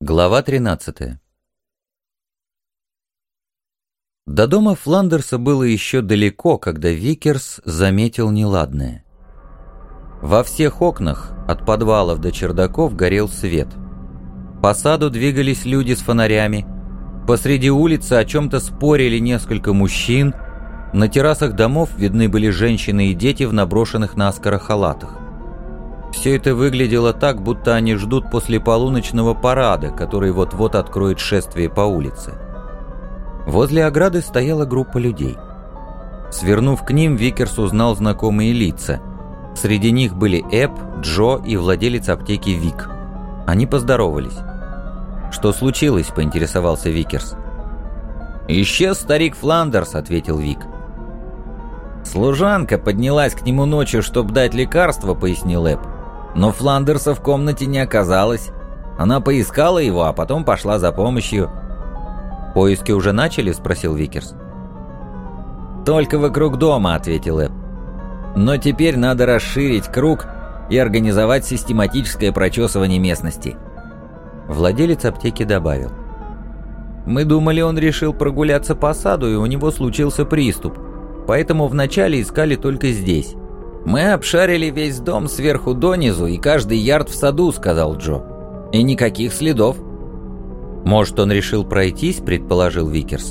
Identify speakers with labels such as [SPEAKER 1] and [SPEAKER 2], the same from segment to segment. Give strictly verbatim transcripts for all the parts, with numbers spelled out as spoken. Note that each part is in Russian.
[SPEAKER 1] Глава тринадцатая. До дома Фландерса было еще далеко, когда Викерс заметил неладное. Во всех окнах, от подвалов до чердаков, горел свет. По саду двигались люди с фонарями. Посреди улицы о чем-то спорили несколько мужчин. На террасах домов видны были женщины и дети в наброшенных наскоро халатах. Все это выглядело так, будто они ждут после полуночного парада, который вот-вот откроет шествие по улице. Возле ограды стояла группа людей. Свернув к ним, Викерс узнал знакомые лица. Среди них были Эб, Джо и владелец аптеки Вик. Они поздоровались. «Что случилось?» – поинтересовался Викерс. «Исчез старик Фландерс», – ответил Вик. «Служанка поднялась к нему ночью, чтобы дать лекарство», – пояснил Эб. «Но Фландерса в комнате не оказалось. Она поискала его, а потом пошла за помощью». «Поиски уже начали?» – спросил Викерс. «Только вокруг дома», – ответил Эб. «Но теперь надо расширить круг и организовать систематическое прочесывание местности». Владелец аптеки добавил. «Мы думали, он решил прогуляться по саду, и у него случился приступ. Поэтому вначале искали только здесь. Мы обшарили весь дом сверху донизу и каждый ярд в саду», — сказал Джо. «И никаких следов». «Может, он решил пройтись?» — предположил Викерс.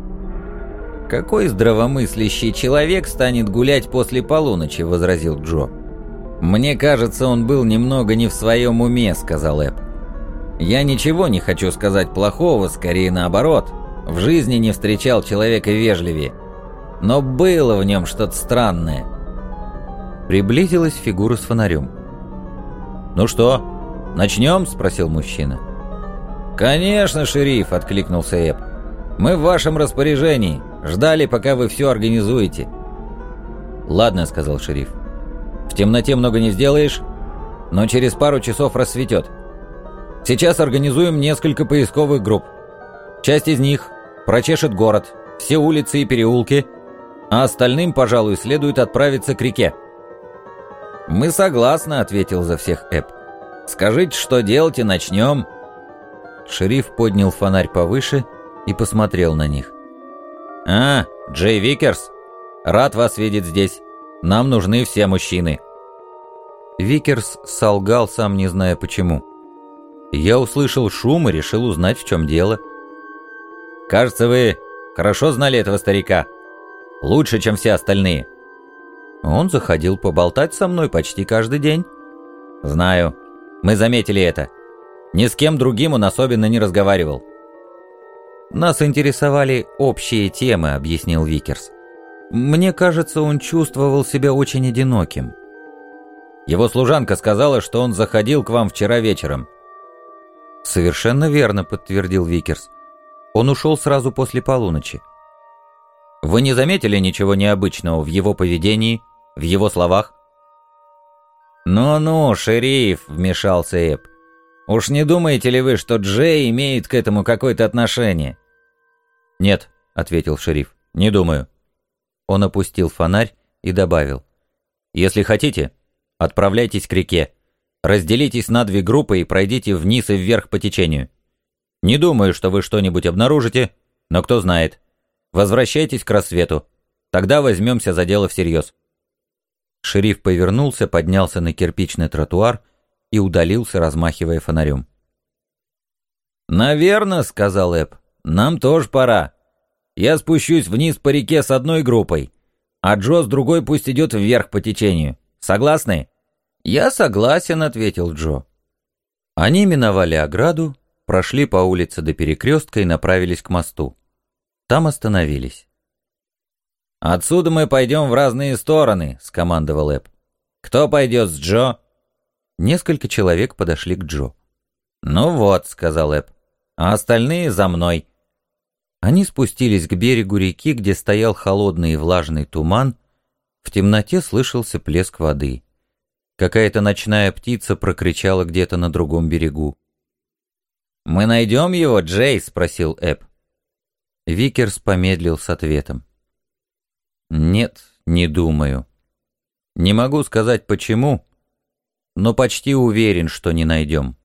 [SPEAKER 1] «Какой здравомыслящий человек станет гулять после полуночи?» — возразил Джо. «Мне кажется, он был немного не в своем уме», — сказал Эб. «Я ничего не хочу сказать плохого, скорее наоборот. В жизни не встречал человека вежливее. Но было в нем что-то странное». Приблизилась фигура с фонарем. «Ну что, начнем?» — спросил мужчина. «Конечно, шериф!» — откликнулся Эб. «Мы в вашем распоряжении. Ждали, пока вы все организуете». «Ладно», — сказал шериф. «В темноте много не сделаешь, но через пару часов рассветет. Сейчас организуем несколько поисковых групп. Часть из них прочешет город, все улицы и переулки, а остальным, пожалуй, следует отправиться к реке». «Мы согласны», — ответил за всех Эб. «Скажите, что делать, и начнем». Шериф поднял фонарь повыше и посмотрел на них. «А, Джей Викерс, рад вас видеть здесь. Нам нужны все мужчины». Викерс солгал, сам не зная почему. «Я услышал шум и решил узнать, в чем дело». «Кажется, вы хорошо знали этого старика. Лучше, чем все остальные». «Он заходил поболтать со мной почти каждый день». «Знаю. Мы заметили это. Ни с кем другим он особенно не разговаривал». «Нас интересовали общие темы», — объяснил Викерс. «Мне кажется, он чувствовал себя очень одиноким». «Его служанка сказала, что он заходил к вам вчера вечером». «Совершенно верно», — подтвердил Викерс. «Он ушел сразу после полуночи». «Вы не заметили ничего необычного в его поведении, в его словах?» «Ну-ну, шериф», — вмешался Эб. «Уж не думаете ли вы, что Джей имеет к этому какое-то отношение?» «Нет», — ответил шериф, — «не думаю». Он опустил фонарь и добавил. «Если хотите, отправляйтесь к реке. Разделитесь на две группы и пройдите вниз и вверх по течению. Не думаю, что вы что-нибудь обнаружите, но кто знает. Возвращайтесь к рассвету. Тогда возьмемся за дело всерьез». Шериф повернулся, поднялся на кирпичный тротуар и удалился, размахивая фонарем. «Наверно», — сказал Эб, — «нам тоже пора. Я спущусь вниз по реке с одной группой, а Джо с другой пусть идет вверх по течению. Согласны?» «Я согласен», — ответил Джо. Они миновали ограду, прошли по улице до перекрестка и направились к мосту. Там остановились. «Отсюда мы пойдем в разные стороны», — скомандовал Эб. «Кто пойдет с Джо?» Несколько человек подошли к Джо. «Ну вот», — сказал Эб, — «а остальные за мной». Они спустились к берегу реки, где стоял холодный и влажный туман. В темноте слышался плеск воды. Какая-то ночная птица прокричала где-то на другом берегу. «Мы найдем его, Джей?» — спросил Эб. Викерс помедлил с ответом. «Нет, не думаю. Не могу сказать почему, но почти уверен, что не найдем».